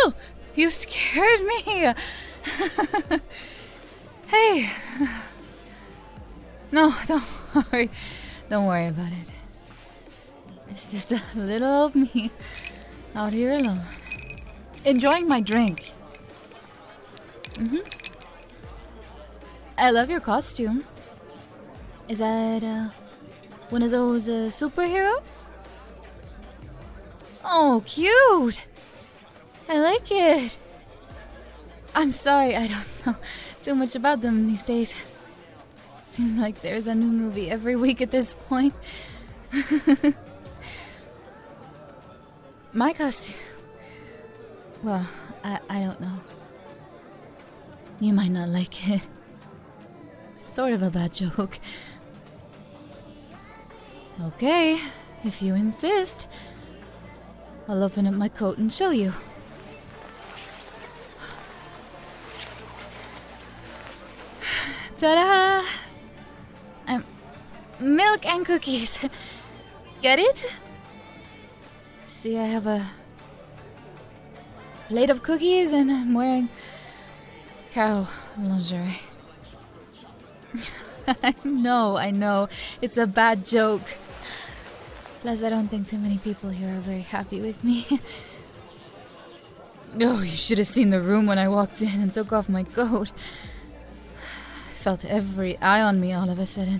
Ew! You scared me! Hey! No, don't worry. Don't worry about it. It's just a little of me out here alone. Enjoying my drink. I love your costume. Is that, one of those, superheroes? Oh, cute! I like it. I'm sorry, I don't know too much about them these days. Seems like there's a new movie every week at this point. My costume. Well, I don't know. You might not like it. Sort of a bad joke. Okay, if you insist. I'll open up my coat and show you. Ta-da! Milk and cookies. Get it? See, I have a plate of cookies and I'm wearing cow lingerie. I know. It's a bad joke. Plus, I don't think too many people here are very happy with me. Oh, you should have seen the room when I walked in and took off my coat. I felt every eye on me all of a sudden.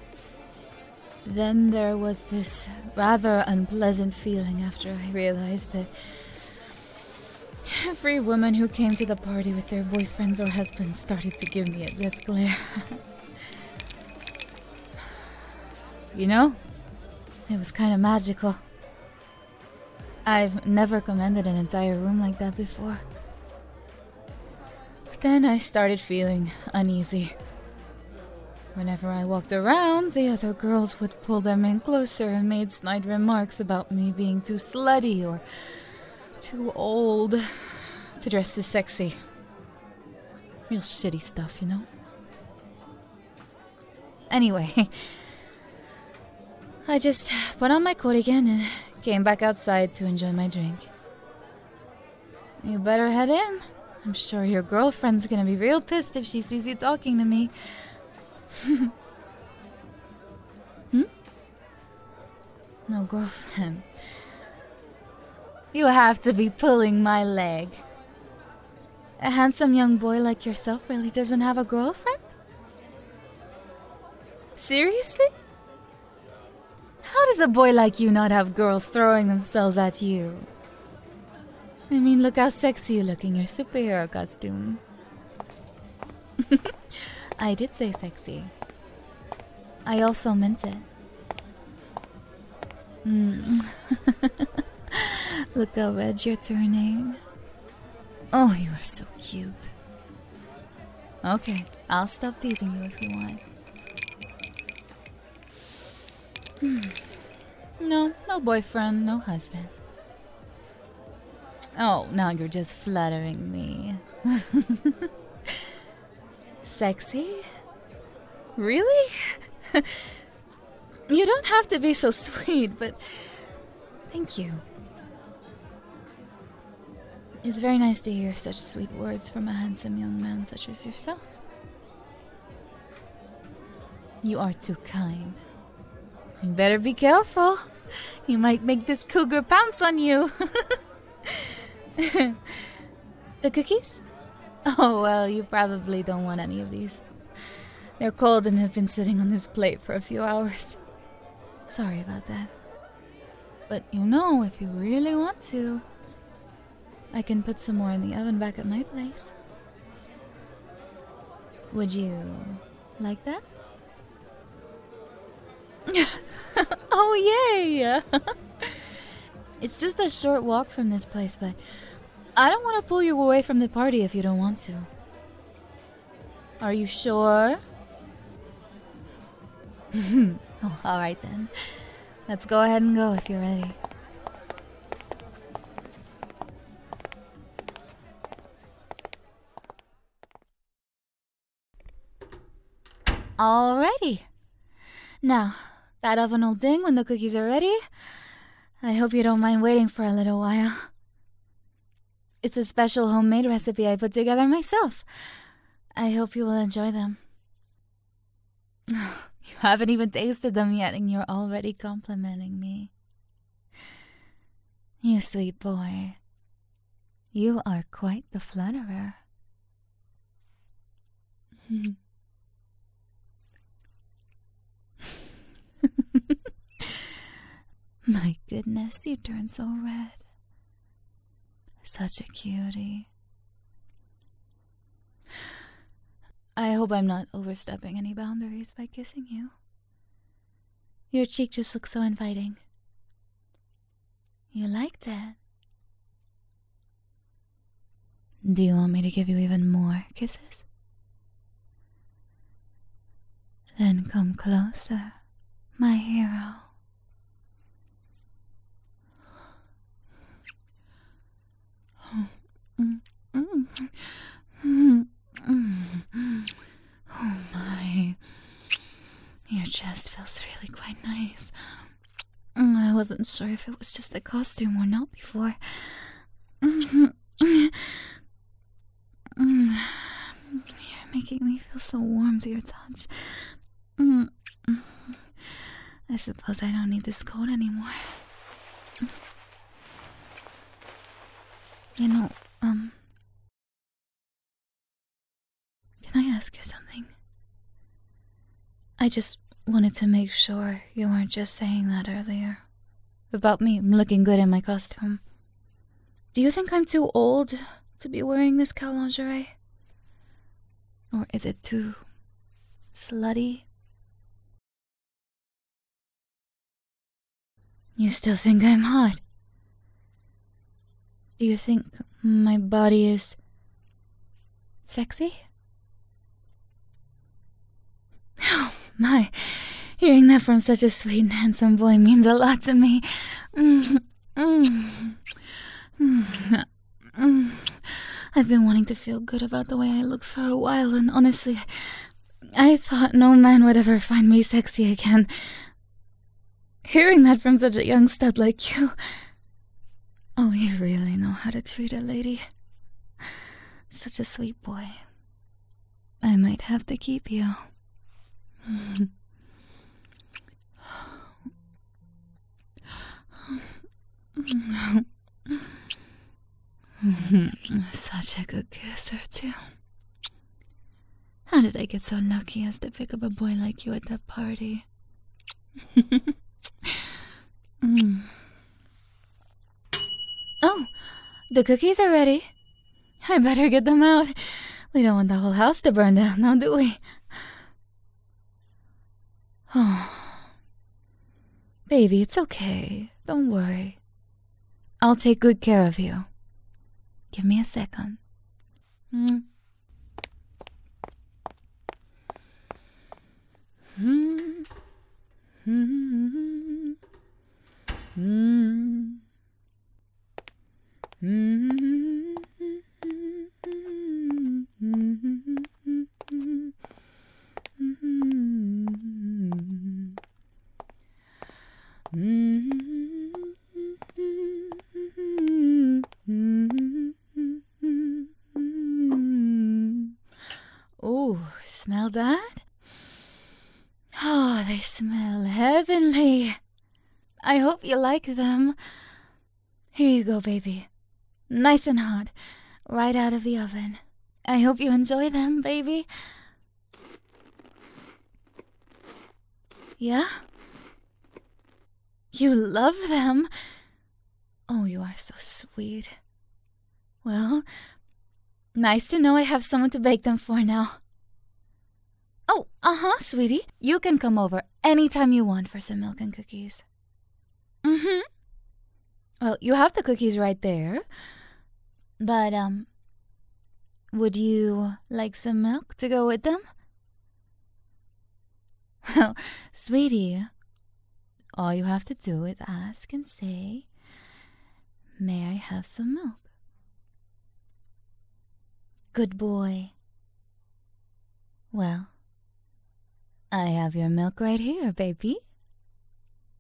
Then there was this rather unpleasant feeling after I realized that every woman who came to the party with their boyfriends or husbands started to give me a death glare. You know, it was kind of magical. I've never commanded an entire room like that before. But then I started feeling uneasy. Whenever I walked around, the other girls would pull them in closer and made snide remarks about me being too slutty or too old to dress as sexy. Real shitty stuff, you know? Anyway, I just put on my coat again and came back outside to enjoy my drink. You better head in. I'm sure your girlfriend's gonna be real pissed if she sees you talking to me. No girlfriend. You have to be pulling my leg. A handsome young boy like yourself really doesn't have a girlfriend? Seriously? How does a boy like you not have girls throwing themselves at you? I mean, look how sexy you look in your superhero costume. I did say sexy. I also meant it. Look how red you're turning. Oh, you are so cute. Okay, I'll stop teasing you if you want. No boyfriend, no husband. Oh, now you're just flattering me. Sexy? Really? You don't have to be so sweet, but thank you. It's very nice to hear such sweet words from a handsome young man such as yourself. You are too kind. You better be careful. You might make this cougar pounce on you. The cookies? Oh, well, you probably don't want any of these. They're cold and have been sitting on this plate for a few hours. Sorry about that. But you know, if you really want to, I can put some more in the oven back at my place. Would you like that? Oh, yay! It's just a short walk from this place, but I don't want to pull you away from the party if you don't want to. Are you sure? Oh, alright then. Let's go ahead and go if you're ready. Alrighty. Now, that oven will ding when the cookies are ready. I hope you don't mind waiting for a little while. It's a special homemade recipe I put together myself. I hope you will enjoy them. You haven't even tasted them yet and you're already complimenting me. You sweet boy. You are quite the flatterer. My goodness, you turn so red. Such a cutie. I hope I'm not overstepping any boundaries by kissing you. Your cheek just looks so inviting. You liked it. Do you want me to give you even more kisses? Then come closer, my hero. Oh my. Your chest feels really quite nice. I wasn't sure if it was just the costume or not before. You're making me feel so warm to your touch. I suppose I don't need this coat anymore. You know, can I ask you something? I just wanted to make sure you weren't just saying that earlier. About me looking good in my costume. Do you think I'm too old to be wearing this cow lingerie? Or is it too slutty? You still think I'm hot? Do you think my body is sexy? Oh my, hearing that from such a sweet and handsome boy means a lot to me. I've been wanting to feel good about the way I look for a while, and honestly, I thought no man would ever find me sexy again. Hearing that from such a young stud like you... Oh, you really know how to treat a lady. Such a sweet boy. I might have to keep you. Such a good kisser, too. How did I get so lucky as to pick up a boy like you at that party? Oh, the cookies are ready. I better get them out. We don't want the whole house to burn down, now do we? Oh, baby, it's okay. Don't worry. I'll take good care of you. Give me a second. Oh, smell that? Oh, they smell heavenly. I hope you like them. Here you go, baby. Nice and hot, right out of the oven. I hope you enjoy them, baby. Yeah? You love them? Oh, you are so sweet. Well, nice to know I have someone to bake them for now. Oh, sweetie. You can come over anytime you want for some milk and cookies. Well, you have the cookies right there. But, would you like some milk to go with them? Well, sweetie, all you have to do is ask and say, "May I have some milk?" Good boy. Well, I have your milk right here, baby.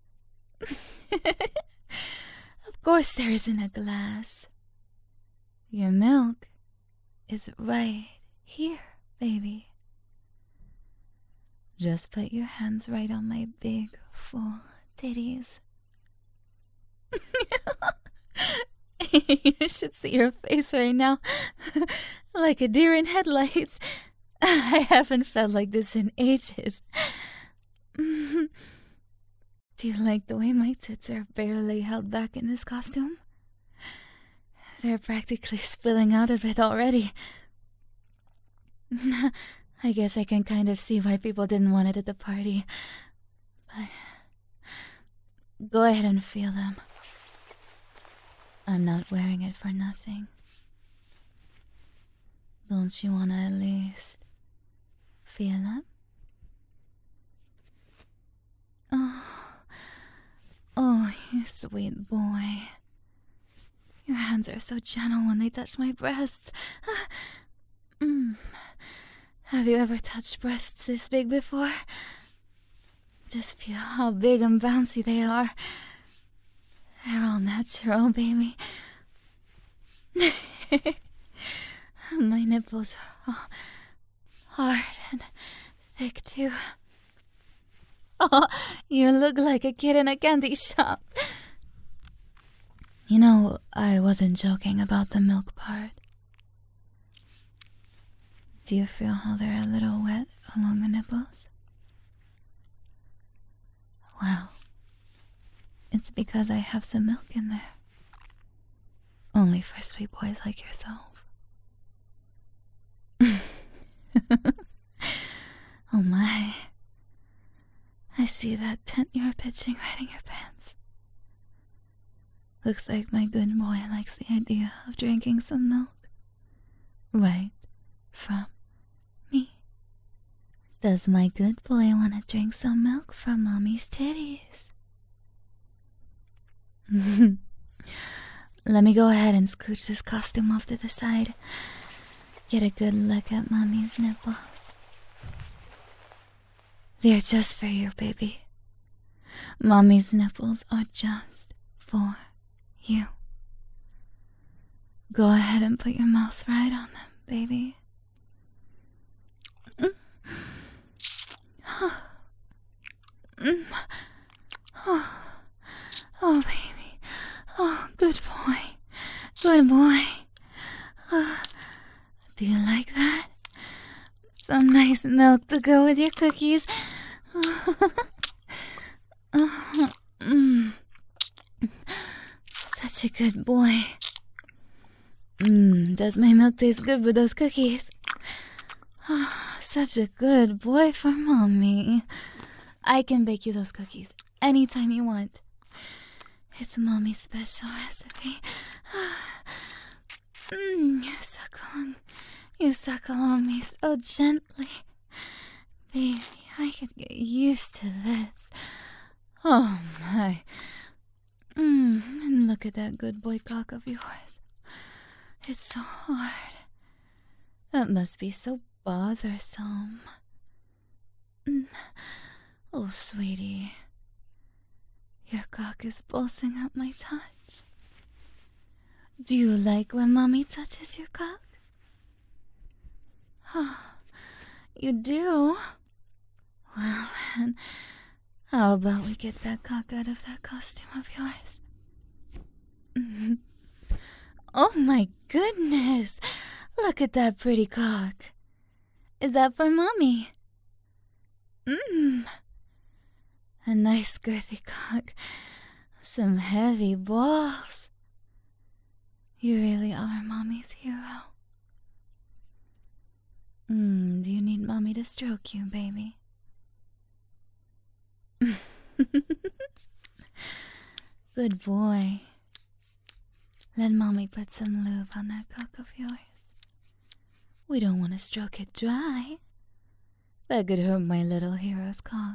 Of course there isn't a glass. Your milk is right here, baby. Just put your hands right on my big, full titties. You should see your face right now. Like a deer in headlights. I haven't felt like this in ages. Do you like the way my tits are barely held back in this costume? They're practically spilling out of it already. I guess I can kind of see why people didn't want it at the party. But go ahead and feel them. I'm not wearing it for nothing. Don't you want to at least feel them? Oh, you sweet boy. Your hands are so gentle when they touch my breasts. Have you ever touched breasts this big before? Just feel how big and bouncy they are. They're all natural, baby. My nipples are all hard and thick, too. Oh, you look like a kid in a candy shop. You know, I wasn't joking about the milk part. Do you feel how they're a little wet along the nipples? Well, it's because I have some milk in there. Only for sweet boys like yourself. Oh my. I see that tent you're pitching right in your pants. Looks like my good boy likes the idea of drinking some milk. Right from me. Does my good boy want to drink some milk from Mommy's titties? Let me go ahead and scooch this costume off to the side. Get a good look at Mommy's nipples. They're just for you, baby. Mommy's nipples are just for you. Go ahead and put your mouth right on them, baby. Oh, baby. Oh, good boy. Good boy. Do you like that? Some nice milk to go with your cookies. Such a good boy. Does my milk taste good with those cookies? Such a good boy for Mommy. I can bake you those cookies anytime you want. It's Mommy's special recipe. You suckle on me so gently. Baby, I could get used to this. Oh my. And look at that good boy cock of yours. It's so hard. That must be so bothersome. Oh, sweetie. Your cock is pulsing at my touch. Do you like when Mommy touches your cock? Oh, you do? Well, then, how about we get that cock out of that costume of yours? Oh my goodness! Look at that pretty cock. Is that for Mommy? A nice girthy cock. Some heavy balls. You really are Mommy's hero. Do you need Mommy to stroke you, baby? Good boy. Let Mommy put some lube on that cock of yours. We don't want to stroke it dry. That could hurt my little hero's cock.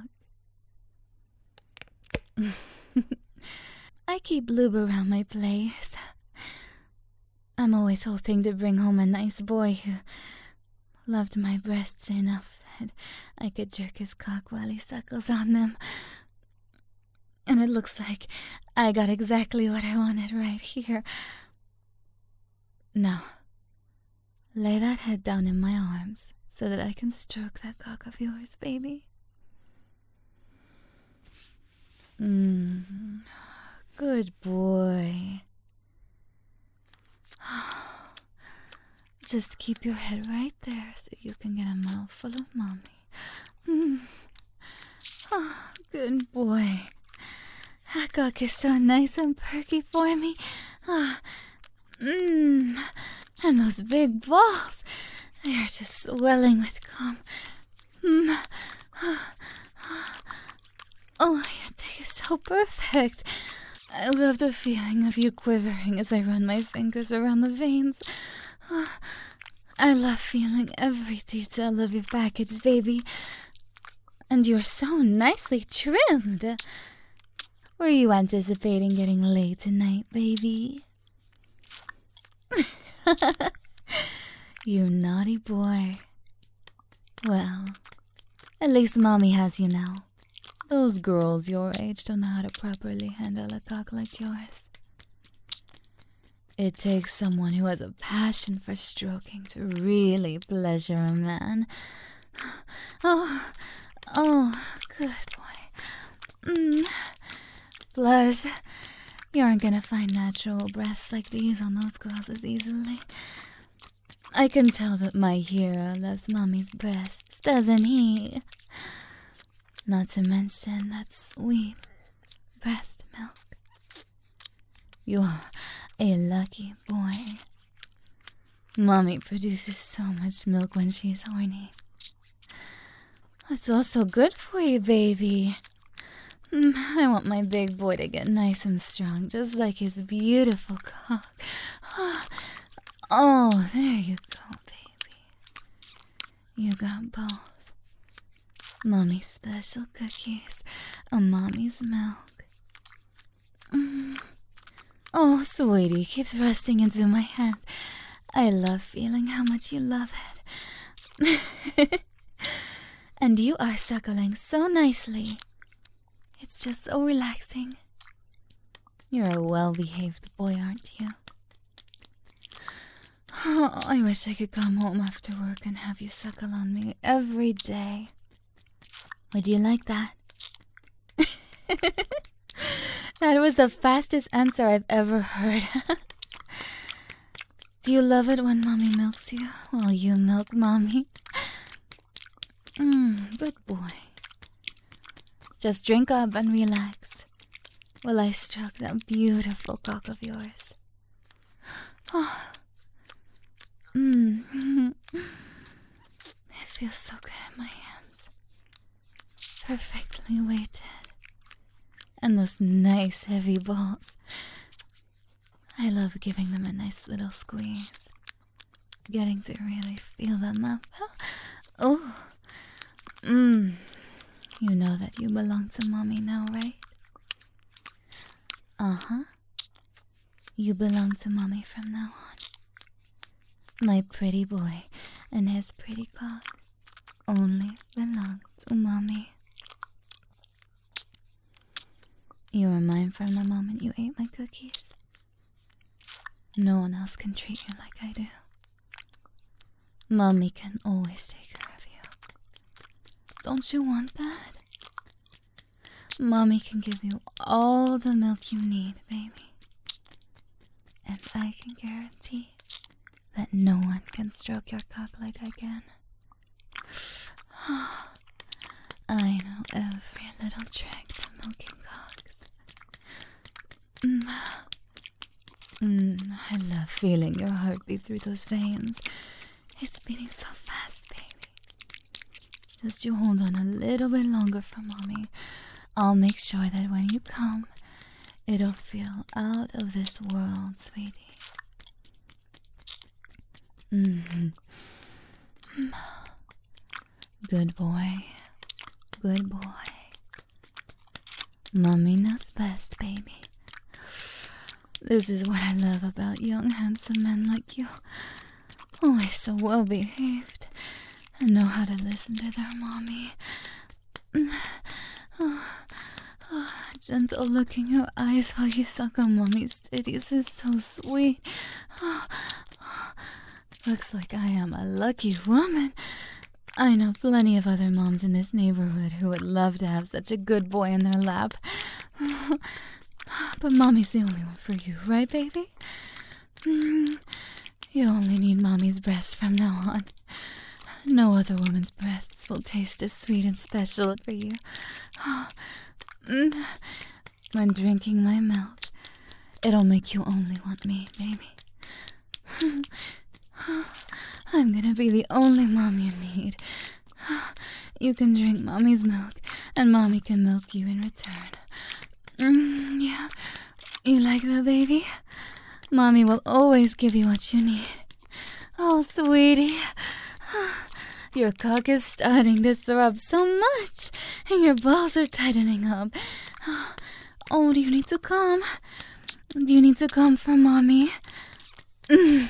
I keep lube around my place. I'm always hoping to bring home a nice boy who loved my breasts enough that I could jerk his cock while he suckles on them. And it looks like I got exactly what I wanted right here. Now, lay that head down in my arms so that I can stroke that cock of yours, baby. Good boy. Just keep your head right there so you can get a mouthful of mommy. Good boy. That cock is so nice and perky for me. And those big balls, they're just swelling with cum. Oh, your dick is so perfect. I love the feeling of you quivering as I run my fingers around the veins. I love feeling every detail of your package, baby. And you're so nicely trimmed. Were you anticipating getting laid tonight, baby? You naughty boy. Well, at least mommy has you now. Those girls your age don't know how to properly handle a cock like yours. It takes someone who has a passion for stroking to really pleasure a man. Oh, good boy. Plus, you aren't gonna find natural breasts like these on those girls as easily. I can tell that my hero loves mommy's breasts, doesn't he? Not to mention that sweet breast milk. You're a lucky boy. Mommy produces so much milk when she's horny. It's also good for you, baby. I want my big boy to get nice and strong, just like his beautiful cock. Oh, there you go, baby. You got both. Mommy's special cookies and mommy's milk. Oh, sweetie, keep thrusting into my hand. I love feeling how much you love it. And you are suckling so nicely. It's just so relaxing. You're a well-behaved boy, aren't you? Oh, I wish I could come home after work and have you suckle on me every day. Would you like that? That was the fastest answer I've ever heard. Do you love it when mommy milks you while you milk mommy? Good boy. Just drink up and relax while I stroke that beautiful cock of yours. It feels so good in my hands. Perfectly weighted. And those nice heavy balls. I love giving them a nice little squeeze. Getting to really feel them up. Oh. You know that you belong to mommy now, right? Uh-huh. You belong to mommy from now on. My pretty boy and his pretty cock only belong to mommy. You were mine from the moment you ate my cookies. No one else can treat you like I do. Mommy can always take care of you. Don't you want that? Mommy can give you all the milk you need, baby. And I can guarantee that no one can stroke your cock like I can. I know every little trick to milking cocks. I love feeling your heartbeat through those veins. It's beating so fast, baby. Just you hold on a little bit longer for mommy. I'll make sure that when you come, it'll feel out of this world, sweetie. Good boy. Good boy. Mommy knows best, baby. This is what I love about young, handsome men like you. Always so well behaved and know how to listen to their mommy. Gentle look in your eyes while you suck on mommy's titties is so sweet. Looks like I am a lucky woman. I know plenty of other moms in this neighborhood who would love to have such a good boy in their lap. But Mommy's the only one for you, right, baby? You only need Mommy's breast from now on. No other woman's breasts will taste as sweet and special for you. When drinking my milk, it'll make you only want me, baby. I'm gonna be the only mom you need. You can drink Mommy's milk, and Mommy can milk you in return. Yeah, you like that, baby? Mommy will always give you what you need. Oh, sweetie. Your cock is starting to throb so much, and your balls are tightening up. Oh, do you need to come? Do you need to come for Mommy? Well,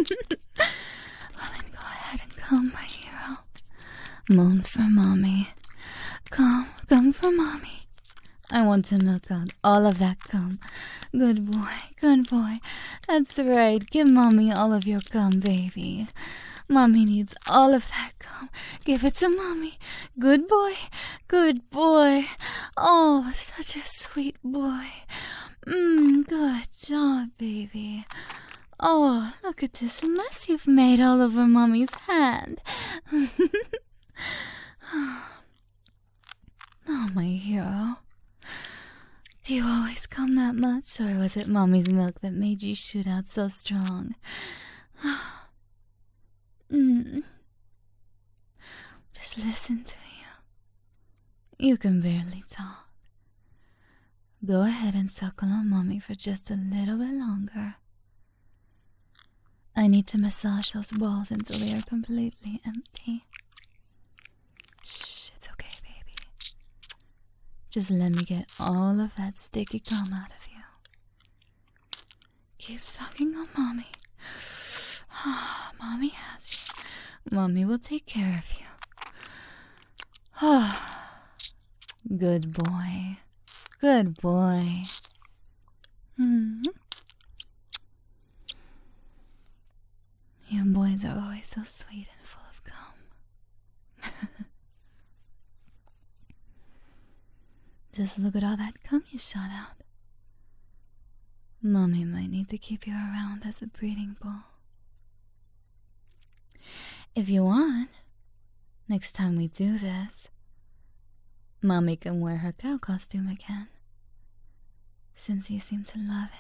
then go ahead and come, my hero. Moan for Mommy. Come for Mommy. I want to milk out all of that cum. Good boy, good boy. That's right. Give Mommy all of your cum, baby. Mommy needs all of that cum. Give it to Mommy. Good boy, good boy. Oh, such a sweet boy. Good job, baby. Oh, look at this mess you've made all over Mommy's hand. Oh, my hero. Do you always come that much, or was it Mommy's milk that made you shoot out so strong? Just listen to you. You can barely talk. Go ahead and suckle on Mommy for just a little bit longer. I need to massage those balls until they are completely empty. Shh, it's okay, baby. Just let me get all of that sticky cum out of you. Keep sucking on Mommy. Mommy has you. Mommy will take care of you. Good boy. Good boy. You boys are always so sweet and full of cum. Just look at all that cum you shot out. Mommy might need to keep you around as a breeding bull. If you want, next time we do this, Mommy can wear her cow costume again, since you seem to love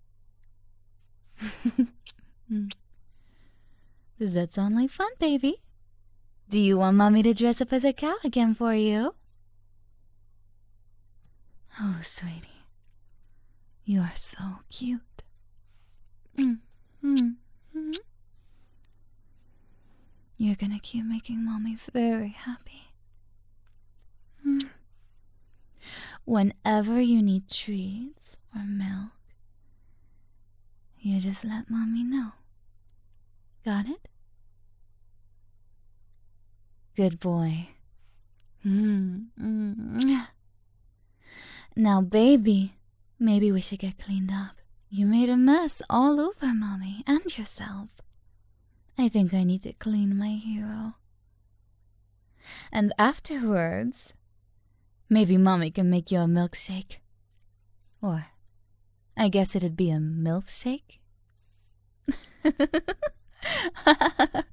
it. Does that sound like fun, baby? Do you want Mommy to dress up as a cow again for you? Oh, sweetie, you are so cute. You're gonna keep making Mommy very happy. Whenever you need treats or milk, you just let Mommy know. Got it? Good boy. Now, baby, maybe we should get cleaned up. You made a mess all over Mommy and yourself. I think I need to clean my hero. And afterwards, maybe Mommy can make you a milkshake. Or, I guess it'd be a milkshake?